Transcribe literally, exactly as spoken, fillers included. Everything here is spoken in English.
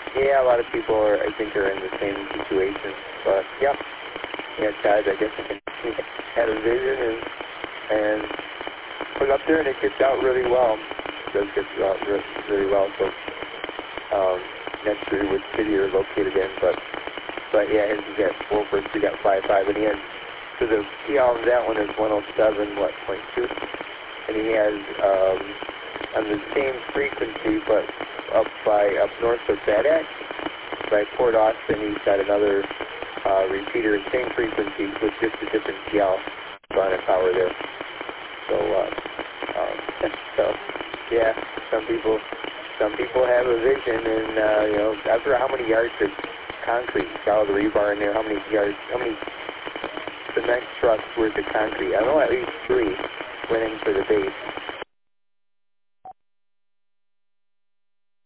Yeah, a lot of people are, I think, are in the same situation. But yeah, yeah, Todd, I guess I can had a vision and and put it up there, and it gets out really well. It does get out really, really well. So um, not sure which city you're located in, but but yeah, his is at four first. We got five five, and he has so the P L on that one is one oh seven what point two, and he has um, on the same frequency, but up by up north of Bad Axe, by Port Austin, he's got another uh, repeater, same frequency with just a different P L on a power there. So, uh, um, so yeah, some people, some people have a vision, and uh, you know, after how many yards of concrete, solid rebar in there, how many yards, how many cement trucks worth of concrete? I know at least three went in for the base.